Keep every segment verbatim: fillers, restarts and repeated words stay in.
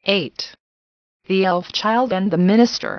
eight. The Elf Child and the Minister.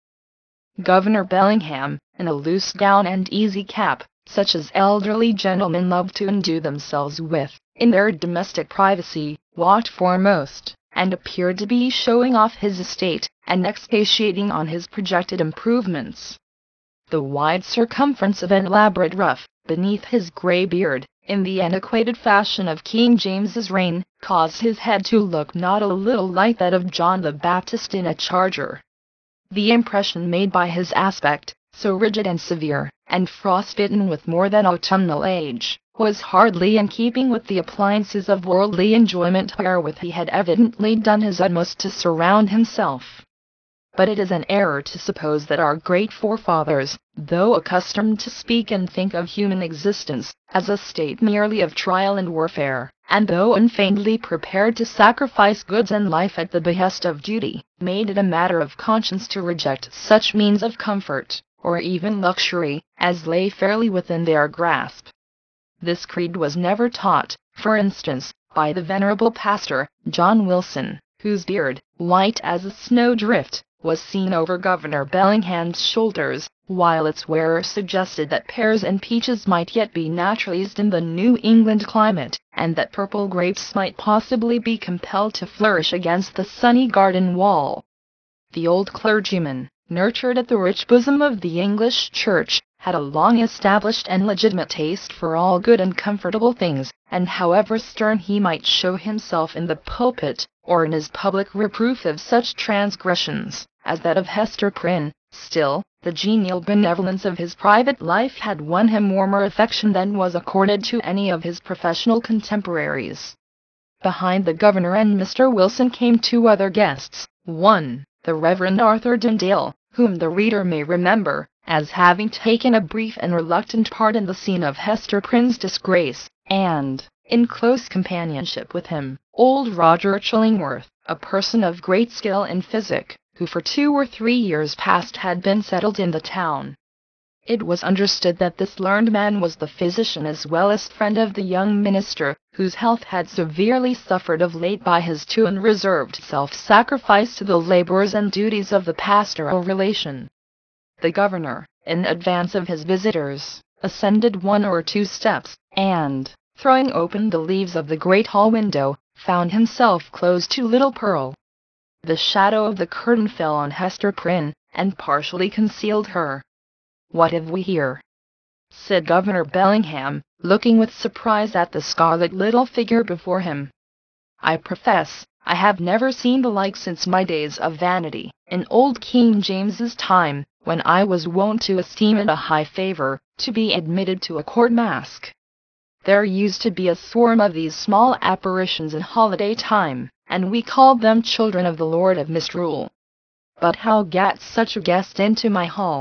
Governor Bellingham, in a loose gown and easy cap, such as elderly gentlemen love to endue themselves with, in their domestic privacy, walked foremost, and appeared to be showing off his estate, and expatiating on his projected improvements. The wide circumference of an elaborate ruff, beneath his grey beard, in the antiquated fashion of King James's reign, caused his head to look not a little like that of John the Baptist in a charger. The impression made by his aspect, so rigid and severe, and frostbitten with more than autumnal age, was hardly in keeping with the appliances of worldly enjoyment wherewith he had evidently done his utmost to surround himself. But it is an error to suppose that our great forefathers, though accustomed to speak and think of human existence as a state merely of trial and warfare, and though unfeignedly prepared to sacrifice goods and life at the behest of duty, made it a matter of conscience to reject such means of comfort, or even luxury, as lay fairly within their grasp. This creed was never taught, for instance, by the venerable pastor, John Wilson, whose beard, white as a snowdrift, was seen over Governor Bellingham's shoulders, while its wearer suggested that pears and peaches might yet be naturalized in the New England climate, and that purple grapes might possibly be compelled to flourish against the sunny garden wall. The old clergyman, nurtured at the rich bosom of the English Church, had a long-established and legitimate taste for all good and comfortable things, and however stern he might show himself in the pulpit, or in his public reproof of such transgressions as that of Hester Prynne, still, the genial benevolence of his private life had won him warmer affection than was accorded to any of his professional contemporaries. Behind the governor and Mister Wilson came two other guests, one, the Reverend Arthur Dundale, whom the reader may remember as having taken a brief and reluctant part in the scene of Hester Prynne's disgrace, and, in close companionship with him, old Roger Chillingworth, a person of great skill in physic, who for two or three years past had been settled in the town. It was understood that this learned man was the physician as well as friend of the young minister, whose health had severely suffered of late by his too unreserved self-sacrifice to the labors and duties of the pastoral relation. The governor, in advance of his visitors, ascended one or two steps, and, throwing open the leaves of the great hall window, found himself close to little Pearl. The shadow of the curtain fell on Hester Prynne, and partially concealed her. "What have we here?" said Governor Bellingham, looking with surprise at the scarlet little figure before him. "I profess I have never seen the like since my days of vanity, in old King James's time, when I was wont to esteem it a high favor to be admitted to a court masque. There used to be a swarm of these small apparitions in holiday time, and we called them children of the Lord of Misrule. But how gat such a guest into my hall?"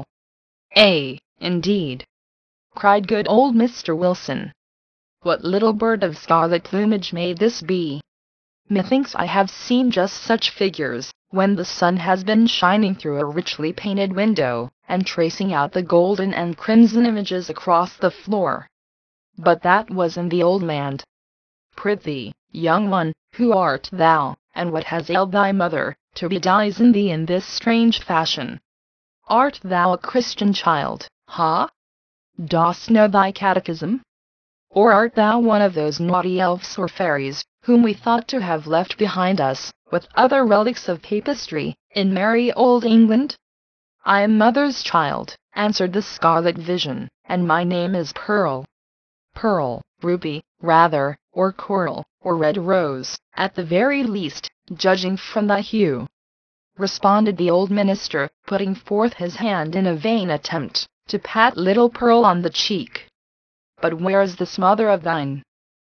"Ay, indeed!" cried good old Mister Wilson. "What little bird of scarlet plumage may this be? Methinks I have seen just such figures, when the sun has been shining through a richly painted window, and tracing out the golden and crimson images across the floor. But that was in the old land. Prithee, young one, who art thou, and what has ailed thy mother, to bedizen thee in this strange fashion? Art thou a Christian child, ha? Dost know thy catechism? Or art thou one of those naughty elves or fairies, whom we thought to have left behind us, with other relics of papistry, in merry old England?" "I am mother's child," answered the scarlet vision, "and my name is Pearl. Pearl, ruby, rather, or coral, or red rose, at the very least, judging from thy hue," responded the old minister, putting forth his hand in a vain attempt to pat little Pearl on the cheek. "But where is this mother of thine?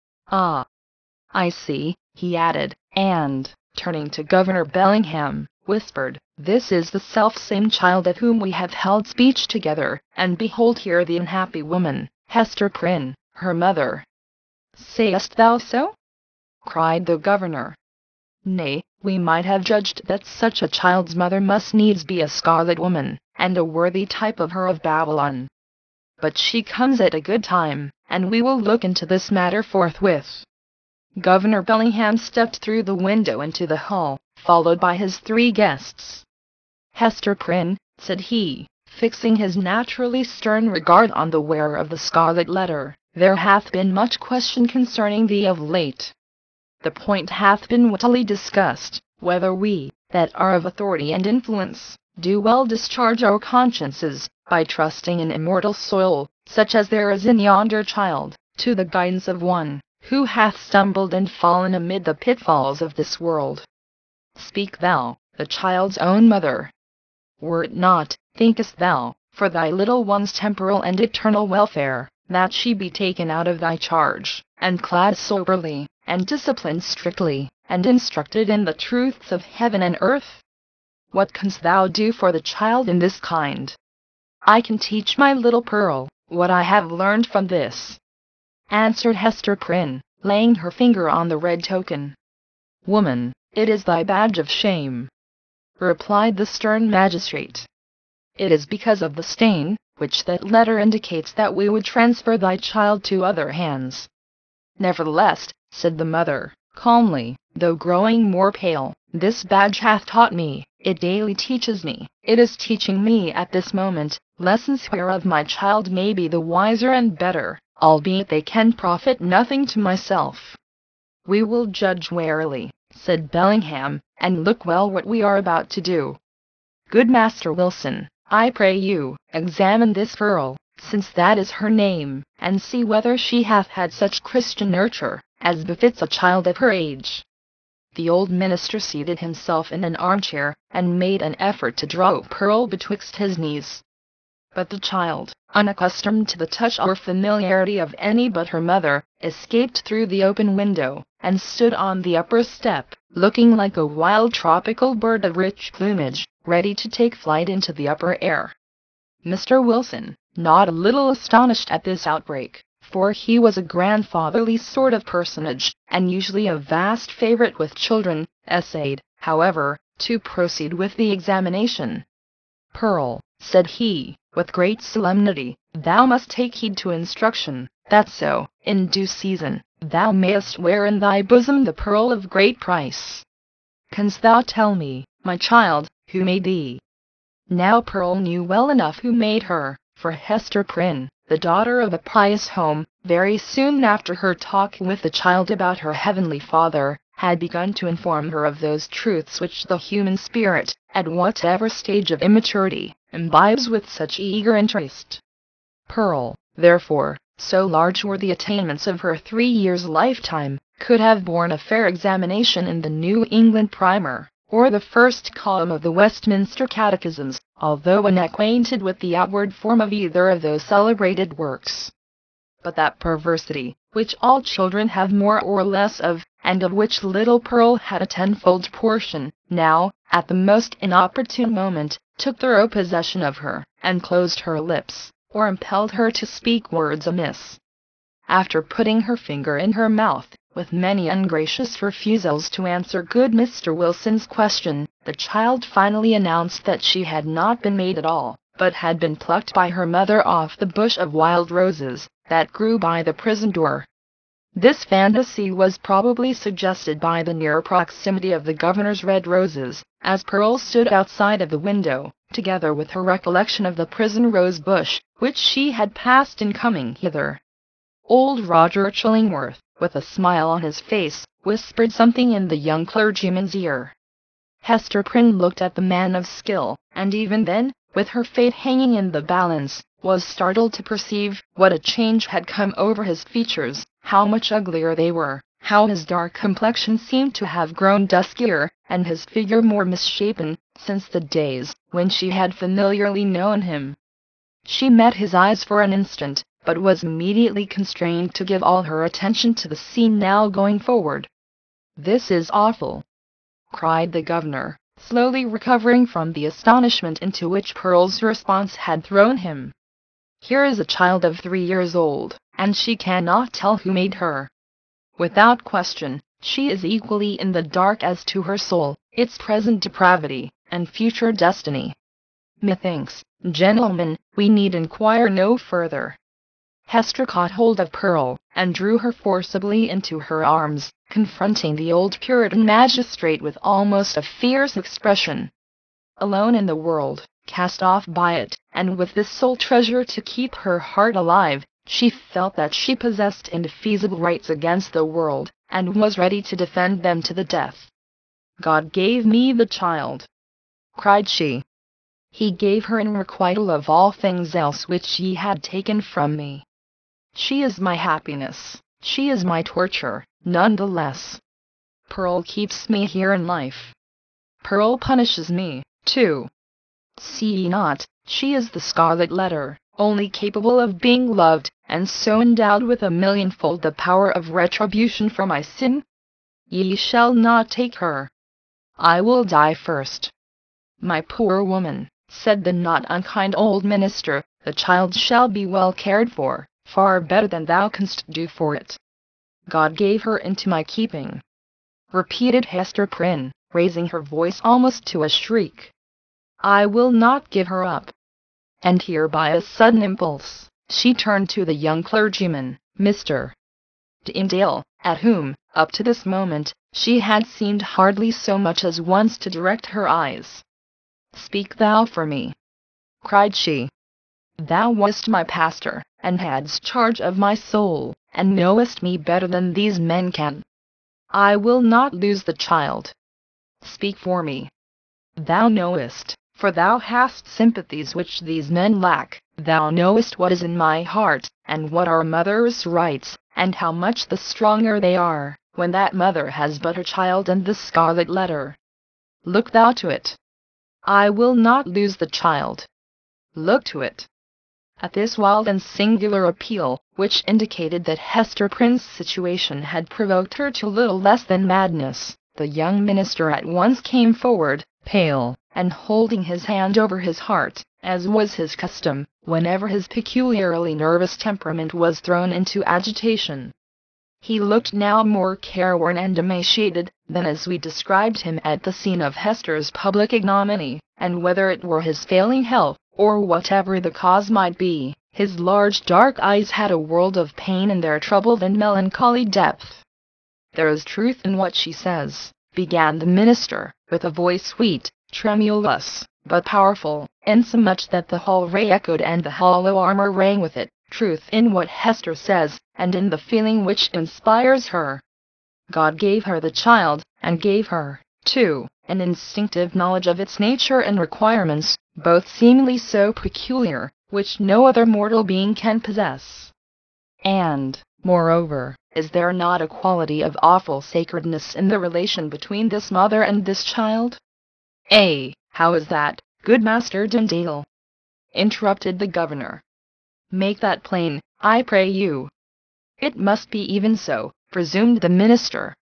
Ah, I see," he added, and, turning to Governor Bellingham, whispered, "This is the self-same child of whom we have held speech together, and behold here the unhappy woman, Hester Prynne, her mother." "Sayest thou so?" cried the governor. "Nay, we might have judged that such a child's mother must needs be a scarlet woman, and a worthy type of her of Babylon. But she comes at a good time, and we will look into this matter forthwith." Governor Bellingham stepped through the window into the hall, followed by his three guests. "Hester Prynne," said he, fixing his naturally stern regard on the wearer of the scarlet letter, "there hath been much question concerning thee of late. The point hath been wittily discussed, whether we, that are of authority and influence, do well discharge our consciences, by trusting in immortal soul, such as there is in yonder child, to the guidance of one, who hath stumbled and fallen amid the pitfalls of this world. Speak thou, the child's own mother. Were it not, thinkest thou, for thy little one's temporal and eternal welfare, that she be taken out of thy charge, and clad soberly, and disciplined strictly, and instructed in the truths of heaven and earth? What canst thou do for the child in this kind?" "I can teach my little Pearl what I have learned from this," answered Hester Prynne, laying her finger on the red token. "Woman, it is thy badge of shame," replied the stern magistrate. "It is because of the stain which that letter indicates that we would transfer thy child to other hands." "Nevertheless," said the mother, calmly, though growing more pale, "this badge hath taught me, it daily teaches me, it is teaching me at this moment, lessons whereof my child may be the wiser and better, albeit they can profit nothing to myself." "We will judge warily," said Bellingham, "and look well what we are about to do. Good Master Wilson, I pray you, examine this Pearl, since that is her name, and see whether she hath had such Christian nurture as befits a child of her age." The old minister seated himself in an armchair, and made an effort to draw Pearl betwixt his knees. But the child, unaccustomed to the touch or familiarity of any but her mother, escaped through the open window, and stood on the upper step, looking like a wild tropical bird of rich plumage, ready to take flight into the upper air. Mister Wilson, not a little astonished at this outbreak, for he was a grandfatherly sort of personage, and usually a vast favorite with children, essayed, however, to proceed with the examination. "Pearl," said he, with great solemnity, "thou must take heed to instruction, that so, in due season, thou mayest wear in thy bosom the pearl of great price. Canst thou tell me, my child, who made thee?" Now Pearl knew well enough who made her, for Hester Prynne, the daughter of a pious home, very soon after her talk with the child about her heavenly Father, had begun to inform her of those truths which the human spirit, at whatever stage of immaturity, imbibes with such eager interest. Pearl, therefore, so large were the attainments of her three years' lifetime, could have borne a fair examination in the New England Primer, or the first column of the Westminster Catechisms, although unacquainted with the outward form of either of those celebrated works. But that perversity, which all children have more or less of, and of which little Pearl had a tenfold portion, now, at the most inopportune moment, took thorough possession of her, and closed her lips, or impelled her to speak words amiss. After putting her finger in her mouth, with many ungracious refusals to answer good Mister Wilson's question, the child finally announced that she had not been made at all, but had been plucked by her mother off the bush of wild roses that grew by the prison door. This fantasy was probably suggested by the near proximity of the governor's red roses, as Pearl stood outside of the window, together with her recollection of the prison rose bush, which she had passed in coming hither. Old Roger Chillingworth, with a smile on his face, whispered something in the young clergyman's ear. Hester Prynne looked at the man of skill, and even then, with her fate hanging in the balance, was startled to perceive what a change had come over his features, how much uglier they were, how his dark complexion seemed to have grown duskier, and his figure more misshapen, since the days when she had familiarly known him. She met his eyes for an instant, but was immediately constrained to give all her attention to the scene now going forward. "This is awful!" cried the governor, slowly recovering from the astonishment into which Pearl's response had thrown him. "Here is a child of three years old, and she cannot tell who made her. Without question, she is equally in the dark as to her soul, its present depravity, and future destiny. Methinks, gentlemen, we need inquire no further. Hester caught hold of Pearl, and drew her forcibly into her arms, confronting the old Puritan magistrate with almost a fierce expression. Alone in the world, cast off by it, and with this sole treasure to keep her heart alive, she felt that she possessed indefeasible rights against the world, and was ready to defend them to the death. "God gave me the child," cried she. "He gave her in requital of all things else which ye had taken from me. She is my happiness, she is my torture, none the less. Pearl keeps me here in life. Pearl punishes me, too. See ye not, she is the scarlet letter, only capable of being loved, and so endowed with a millionfold the power of retribution for my sin? Ye shall not take her. I will die first." "My poor woman," said the not unkind old minister, "the child shall be well cared for, far better than thou canst do for it." "God gave her into my keeping," repeated Hester Prynne, raising her voice almost to a shriek. "I will not give her up." And here by a sudden impulse, she turned to the young clergyman, Mister Tyndale, at whom, up to this moment, she had seemed hardly so much as once to direct her eyes. "Speak thou for me," cried she. "Thou wast my pastor, and hadst charge of my soul, and knowest me better than these men can. I will not lose the child. Speak for me. Thou knowest, for thou hast sympathies which these men lack, thou knowest what is in my heart, and what are a mother's rights, and how much the stronger they are, when that mother has but her child and the scarlet letter. Look thou to it. I will not lose the child. Look to it." At this wild and singular appeal, which indicated that Hester Prynne's situation had provoked her to little less than madness, the young minister at once came forward, pale, and holding his hand over his heart, as was his custom, whenever his peculiarly nervous temperament was thrown into agitation. He looked now more careworn and emaciated than as we described him at the scene of Hester's public ignominy, and whether it were his failing health, or whatever the cause might be, his large dark eyes had a world of pain in their troubled and melancholy depth. "There is truth in what she says," began the minister, with a voice sweet, tremulous, but powerful, insomuch that the hall re-echoed and the hollow armor rang with it, "truth in what Hester says, and in the feeling which inspires her. God gave her the child, and gave her, too, an instinctive knowledge of its nature and requirements, both seemingly so peculiar, which no other mortal being can possess. And, moreover, is there not a quality of awful sacredness in the relation between this mother and this child?" "Eh, how is that, good Master Tyndale?" interrupted the governor. "Make that plain, I pray you." "It must be even so," resumed the minister.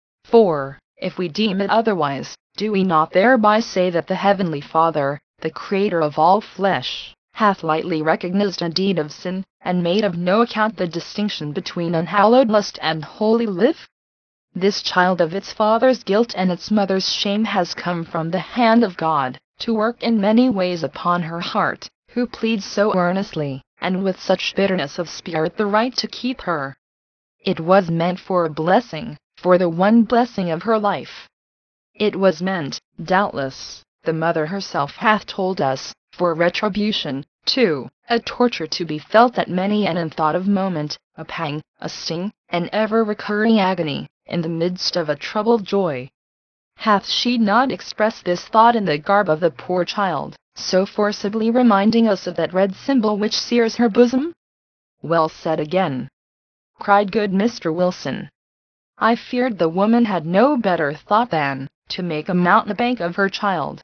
"For, if we deem it otherwise, do we not thereby say that the Heavenly Father, the Creator of all flesh, hath lightly recognized a deed of sin, and made of no account the distinction between unhallowed lust and holy life? This child of its father's guilt and its mother's shame has come from the hand of God, to work in many ways upon her heart, who pleads so earnestly, and with such bitterness of spirit, the right to keep her. It was meant for a blessing, for the one blessing of her life. It was meant, doubtless, the mother herself hath told us, for retribution, too, a torture to be felt at many an unthought of moment, a pang, a sting, an ever-recurring agony, in the midst of a troubled joy. Hath she not expressed this thought in the garb of the poor child, so forcibly reminding us of that red symbol which sears her bosom?" "Well said again," cried good Mister Wilson. "I feared the woman had no better thought than to make a mountebank of her child."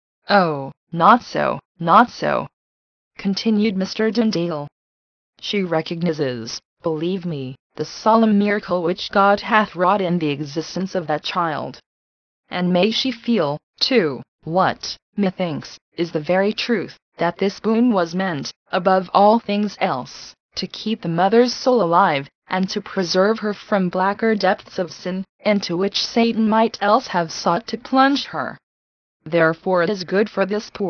"Oh, not so, not so," continued Mister Tyndale. "She recognizes, believe me, the solemn miracle which God hath wrought in the existence of that child. And may she feel, too, what, methinks, is the very truth, that this boon was meant, above all things else, to keep the mother's soul alive, and to preserve her from blacker depths of sin, into which Satan might else have sought to plunge her. Therefore it is good for this poor,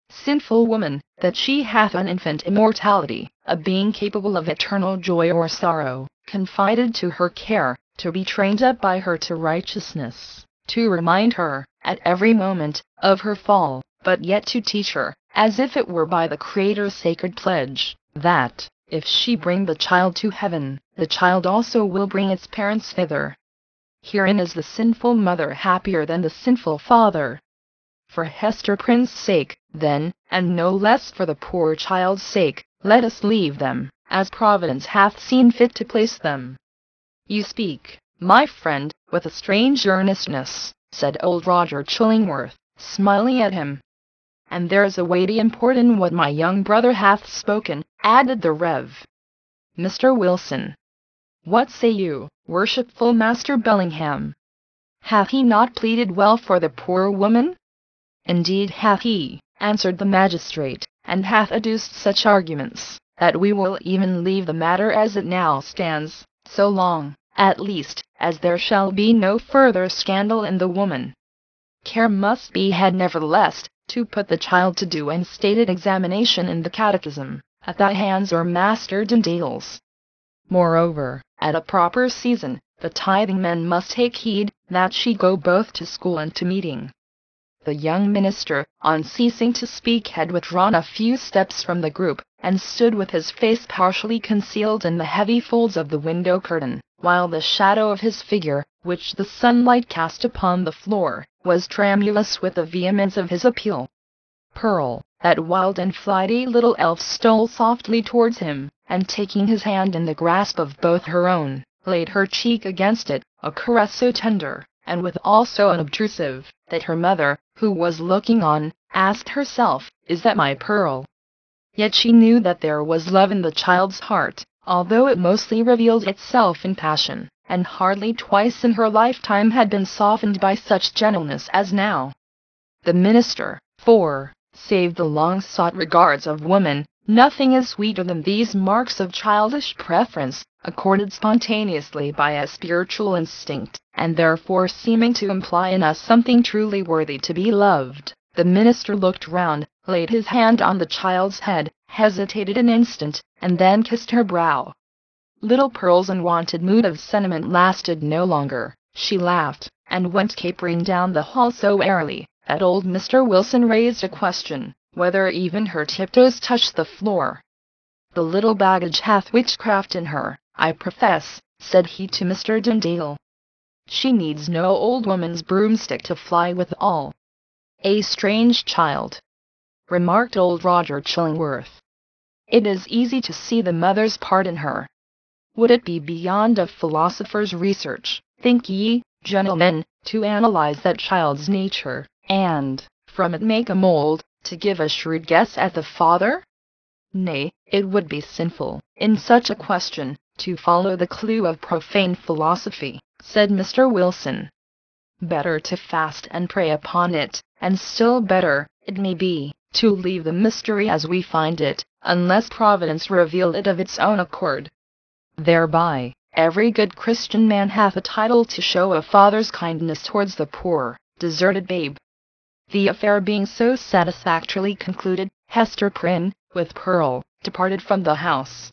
sinful woman, that she hath an infant immortality, a being capable of eternal joy or sorrow, confided to her care, to be trained up by her to righteousness, to remind her, at every moment, of her fall, but yet to teach her, as if it were by the Creator's sacred pledge, that, if she bring the child to heaven, the child also will bring its parents thither. Herein is the sinful mother happier than the sinful father. For Hester Prynne's sake, then, and no less for the poor child's sake, let us leave them, as Providence hath seen fit to place them. You speak, my friend, with a strange earnestness, said old Roger Chillingworth, smiling at him. And there is a weighty import in what my young brother hath spoken, added the Rev. Mister Wilson. What say you, worshipful Master Bellingham? Hath he not pleaded well for the poor woman? Indeed hath he, answered the magistrate, and hath adduced such arguments, that we will even leave the matter as it now stands, so long, at least, as there shall be no further scandal in the woman. Care must be had nevertheless, to put the child to due and stated examination in the catechism, at the hands of Master Dundales. Moreover, at a proper season, the tithing men must take heed, that she go both to school and to meeting. The young minister, on ceasing to speak, had withdrawn a few steps from the group, and stood with his face partially concealed in the heavy folds of the window curtain, while the shadow of his figure, which the sunlight cast upon the floor, was tremulous with the vehemence of his appeal. Pearl, that wild and flighty little elf, stole softly towards him, and taking his hand in the grasp of both her own, laid her cheek against it, a caress so tender, and withal so unobtrusive, that her mother, who was looking on, asked herself, "Is that my Pearl?" Yet she knew that there was love in the child's heart, although it mostly revealed itself in passion, and hardly twice in her lifetime had been softened by such gentleness as now. The minister, for, save the long-sought regards of woman, nothing is sweeter than these marks of childish preference, accorded spontaneously by a spiritual instinct, and therefore seeming to imply in us something truly worthy to be loved. The minister looked round, laid his hand on the child's head, hesitated an instant, and then kissed her brow. Little Pearl's unwonted mood of sentiment lasted no longer. She laughed, and went capering down the hall so airily, that old Mister Wilson raised a question, whether even her tiptoes touched the floor. "The little baggage hath witchcraft in her, I profess," said he to Mister Dundale. "She needs no old woman's broomstick to fly withal." "A strange child," remarked old Roger Chillingworth. "It is easy to see the mother's part in her. Would it be beyond a philosopher's research, think ye, gentlemen, to analyze that child's nature, and, from it make a mold, to give a shrewd guess at the father? Nay, it would be sinful, in such a question, to follow the clue of profane philosophy," said Mister Wilson. "Better to fast and pray upon it, and still better, it may be, to leave the mystery as we find it, unless Providence reveal it of its own accord. Thereby, every good Christian man hath a title to show a father's kindness towards the poor, deserted babe." The affair being so satisfactorily concluded, Hester Prynne, with Pearl, departed from the house.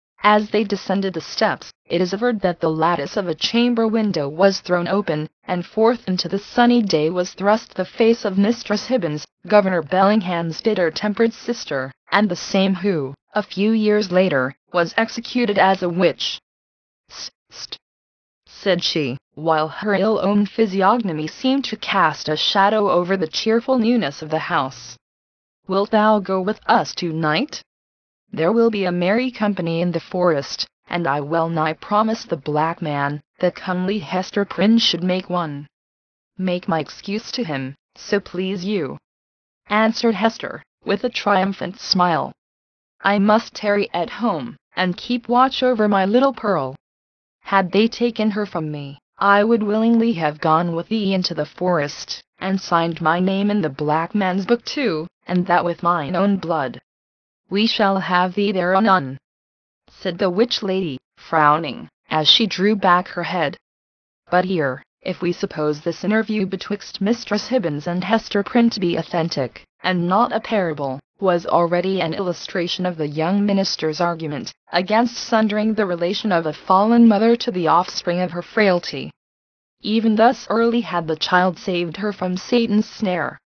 As they descended the steps, it is averred that the lattice of a chamber window was thrown open, and forth into the sunny day was thrust the face of Mistress Hibbins, Governor Bellingham's bitter-tempered sister, and the same who, a few years later, was executed as a witch. "St, st," said she, while her ill-omened physiognomy seemed to cast a shadow over the cheerful newness of the house. "Wilt thou go with us to-night? There will be a merry company in the forest, and I well nigh promised the black man, that comely Hester Prynne should make one. Make my excuse to him, so please you," answered Hester, with a triumphant smile. "I must tarry at home, and keep watch over my little Pearl. Had they taken her from me, I would willingly have gone with thee into the forest, and signed my name in the black man's book too, and that with mine own blood. We shall have thee there anon," said the witch lady, frowning, as she drew back her head. But here, if we suppose this interview betwixt Mistress Hibbins and Hester Prynne to be authentic, and not a parable, was already an illustration of the young minister's argument against sundering the relation of a fallen mother to the offspring of her frailty. Even thus early had the child saved her from Satan's snare.